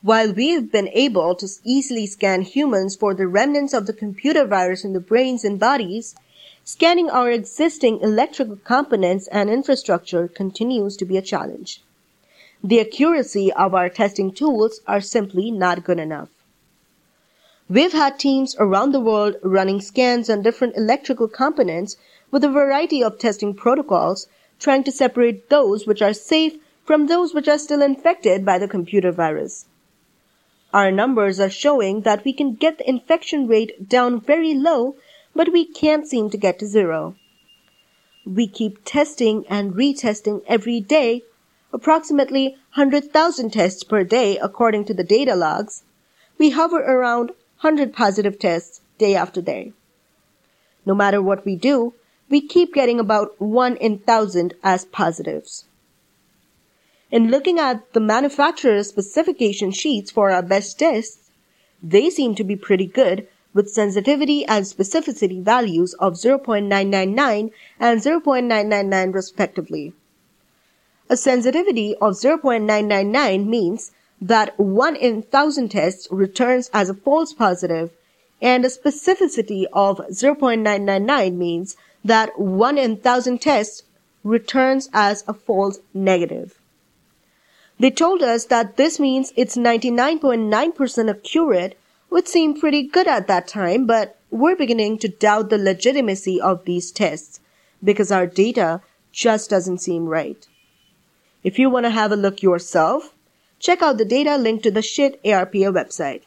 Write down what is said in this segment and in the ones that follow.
While we have been able to easily scan humans for the remnants of the computer virus in the brains and bodies, scanning our existing electrical components and infrastructure continues to be a challenge. The accuracy of our testing tools are simply not good enough. We've had teams around the world running scans on different electrical components with a variety of testing protocols, trying to separate those which are safe from those which are still infected by the computer virus. Our numbers are showing that we can get the infection rate down very low, but we can't seem to get to zero. We keep testing and retesting every day, approximately 100,000 tests per day according to the data logs. We hover around 100 positive tests day after day. No matter what we do, we keep getting about 1 in 1,000 as positives. In looking at the manufacturer's specification sheets for our best tests, they seem to be pretty good with sensitivity and specificity values of 0.999 and 0.999 respectively. A sensitivity of 0.999 means that 1 in 1,000 tests returns as a false positive, and a specificity of 0.999 means that 1 in 1,000 tests returns as a false negative. They told us that this means it's 99.9% accurate, which seemed pretty good at that time, but we're beginning to doubt the legitimacy of these tests because our data just doesn't seem right. If you want to have a look yourself, check out the data linked to the SHIT ARPA website.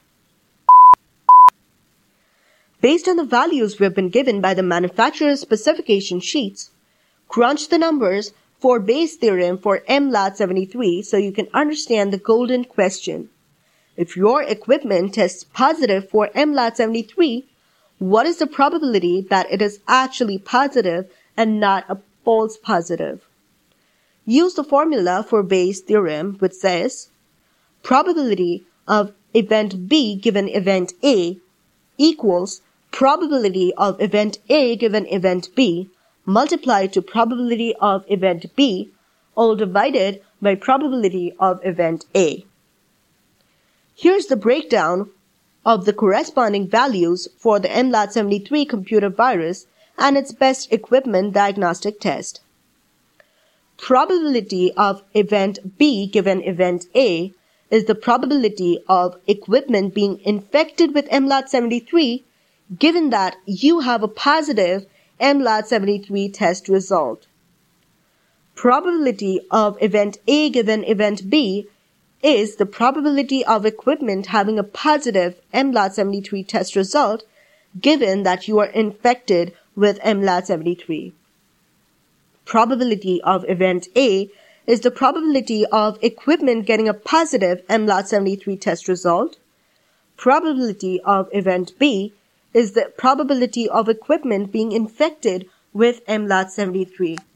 Based on the values we have been given by the manufacturer's specification sheets, crunch the numbers for Bayes' theorem for MLAT73 so you can understand the golden question. If your equipment tests positive for MLAT73, what is the probability that it is actually positive and not a false positive? Use the formula for Bayes' theorem, which says probability of event B given event A equals probability of event A given event B multiplied to probability of event B, all divided by probability of event A. Here's the breakdown of the corresponding values for the MLAT73 computer virus and its best equipment diagnostic test. Probability of event B given event A is the probability of equipment being infected with MLAT73 given that you have a positive MLAT73 test result. Probability of event A given event B is the probability of equipment having a positive MLAT73 test result given that you are infected with MLAT73. Probability of event A is the probability of equipment getting a positive MLAT73 test result. Probability of event B is the probability of equipment being infected with MLAT73.